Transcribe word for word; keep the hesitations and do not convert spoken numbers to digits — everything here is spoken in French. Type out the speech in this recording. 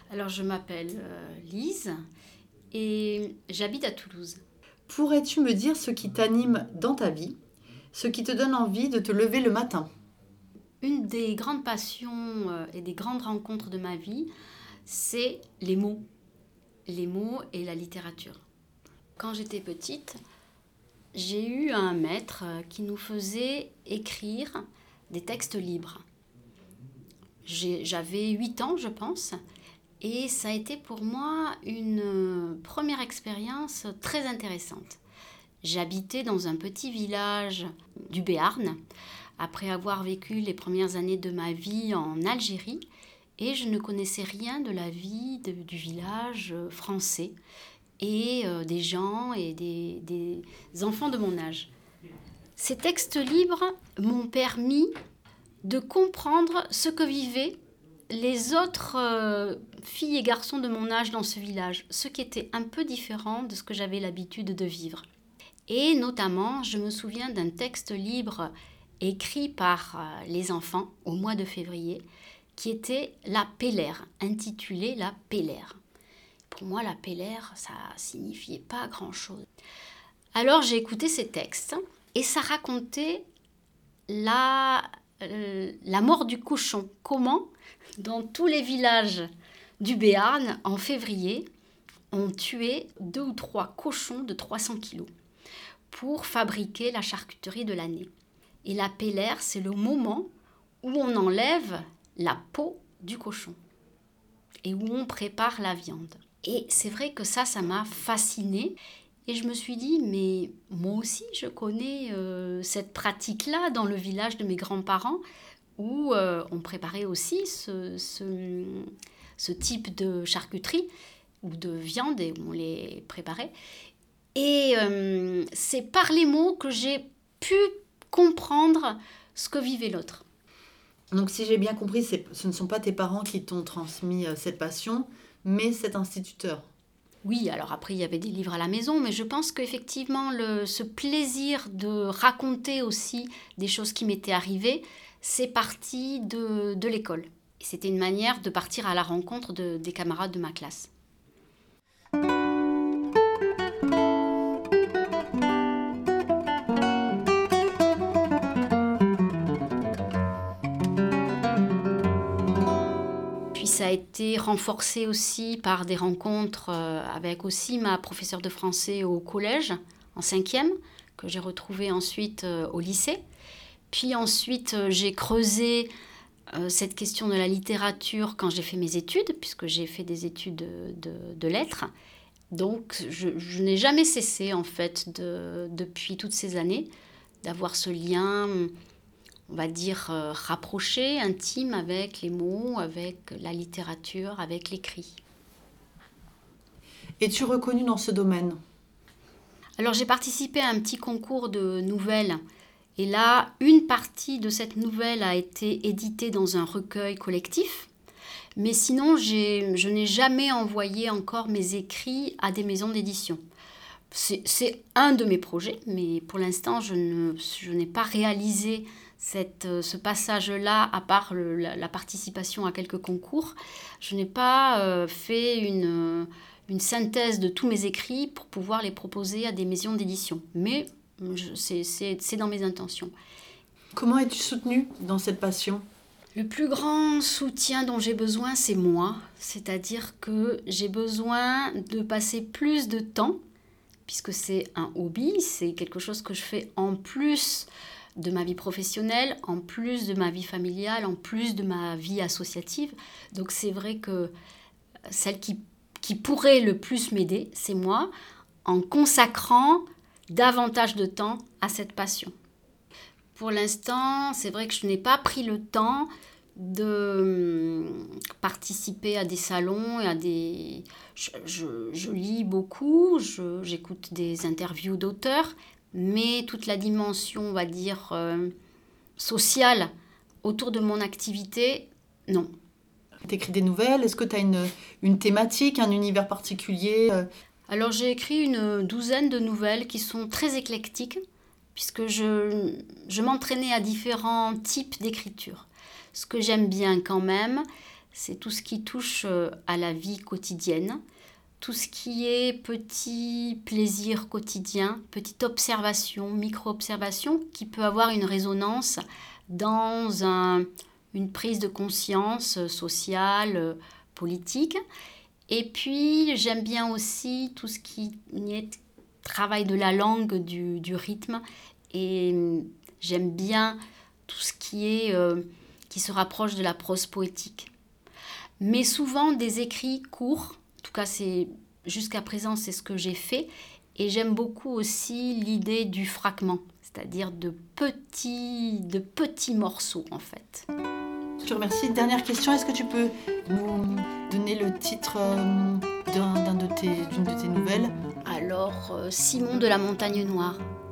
Alors, je m'appelle euh, Lise et j'habite à Toulouse. Pourrais-tu me dire ce qui t'anime dans ta vie, ce qui te donne envie de te lever le matin? Une des grandes passions euh, et des grandes rencontres de ma vie, c'est les mots. Les mots et la littérature. Quand j'étais petite, j'ai eu un maître euh, qui nous faisait écrire des textes libres. J'ai- J'avais huit ans, je pense, et ça a été pour moi une euh, première expérience très intéressante. J'habitais dans un petit village du Béarn, après avoir vécu les premières années de ma vie en Algérie, et je ne connaissais rien de la vie de- du village euh, français et euh, des gens et des, des enfants de mon âge. Ces textes libres m'ont permis de comprendre ce que vivaient les autres euh, filles et garçons de mon âge dans ce village, ce qui était un peu différent de ce que j'avais l'habitude de vivre. Et notamment, je me souviens d'un texte libre écrit par euh, les enfants au mois de février, qui était La Pélère, intitulé La Pélère. Pour moi, la Pélère, ça signifiait pas grand-chose. Alors j'ai écouté ces textes et ça racontait la, euh, la mort du cochon. Comment, dans tous les villages du Béarn, en février, on tuait deux ou trois cochons de trois cents kilos pour fabriquer la charcuterie de l'année. Et la pellère, c'est le moment où on enlève la peau du cochon et où on prépare la viande. Et c'est vrai que ça, ça m'a fascinée. Et je me suis dit, mais moi aussi, je connais euh, cette pratique-là dans le village de mes grands-parents, où euh, on préparait aussi ce, ce, ce type de charcuterie ou de viande et où on les préparait. Et euh, c'est par les mots que j'ai pu comprendre ce que vivait l'autre. Donc si j'ai bien compris, c'est- ce ne sont pas tes parents qui t'ont transmis euh, cette passion, mais cet instituteur. Oui, alors après, il y avait des livres à la maison, mais je pense qu'effectivement, le, ce plaisir de raconter aussi des choses qui m'étaient arrivées, c'est parti de, de l'école. Et c'était une manière de partir à la rencontre de, des camarades de ma classe. Puis ça a été renforcé aussi par des rencontres euh, avec aussi ma professeure de français au collège, en cinquième, que j'ai retrouvée ensuite euh, au lycée. Puis ensuite, euh, j'ai creusé euh, cette question de la littérature quand j'ai fait mes études, puisque j'ai fait des études de, de- de lettres. Donc, je, je n'ai jamais cessé, en fait, de- depuis toutes ces années, d'avoir ce lien, on va dire, euh, rapproché, intime avec les mots, avec la littérature, avec l'écrit. Es-tu reconnu dans ce domaine? Alors, j'ai participé à un petit concours de nouvelles. Et là, une partie de cette nouvelle a été éditée dans un recueil collectif. Mais sinon, j'ai, je n'ai jamais envoyé encore mes écrits à des maisons d'édition. C'est, c'est un de mes projets, mais pour l'instant, je, ne, je n'ai pas réalisé cette, ce passage-là, à part le- la, la participation à quelques concours. Je n'ai pas euh, fait une, une synthèse de tous mes écrits pour pouvoir les proposer à des maisons d'édition. Mais je- c'est, c'est, c'est dans mes intentions. Comment es-tu soutenu dans cette passion? Le plus grand soutien dont j'ai besoin, c'est moi. C'est-à-dire que j'ai besoin de passer plus de temps, puisque c'est un hobby, c'est quelque chose que je fais en plus de ma vie professionnelle, en plus de ma vie familiale, en plus de ma vie associative. Donc c'est vrai que celle qui, qui pourrait le plus m'aider, c'est moi, en consacrant davantage de temps à cette passion. Pour l'instant, c'est vrai que je n'ai pas pris le temps de hum, participer à des salons et à des... Je, je- je lis beaucoup, je- j'écoute des interviews d'auteurs, mais toute la dimension, on va dire, euh, sociale autour de mon activité, non. T'écris des nouvelles? Est-ce que tu as une, une thématique, un univers particulier? euh, Alors j'ai écrit une douzaine de nouvelles qui sont très éclectiques, puisque je, je m'entraînais à différents types d'écriture. Ce que j'aime bien quand même, c'est tout ce qui touche à la vie quotidienne, tout ce qui est petit plaisir quotidien, petite observation, micro-observation qui peut avoir une résonance dans un, une prise de conscience sociale, politique. Et puis j'aime bien aussi tout ce qui est travail de la langue, du, du rythme, et j'aime bien tout ce qui est euh, qui se rapproche de la prose poétique. Mais souvent des écrits courts. En tout cas, c'est, jusqu'à présent, c'est ce que j'ai fait. Et j'aime beaucoup aussi l'idée du fragment, c'est-à-dire de petits, de petits morceaux, en fait. Je te remercie. Dernière question, est-ce que tu peux nous donner le titre euh, d'un, d'un de tes, d'une de tes nouvelles ? Alors, euh, Simon de la Montagne Noire.